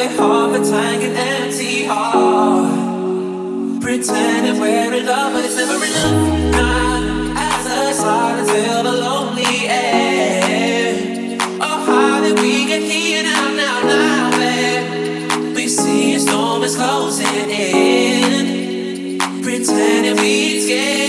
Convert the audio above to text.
half a tank and empty heart. Pretending we're in love, but it's never enough. Not as a silence fill the lonely air. Oh, how did we get here now, babe? We see a storm is closing in. Pretending we scared.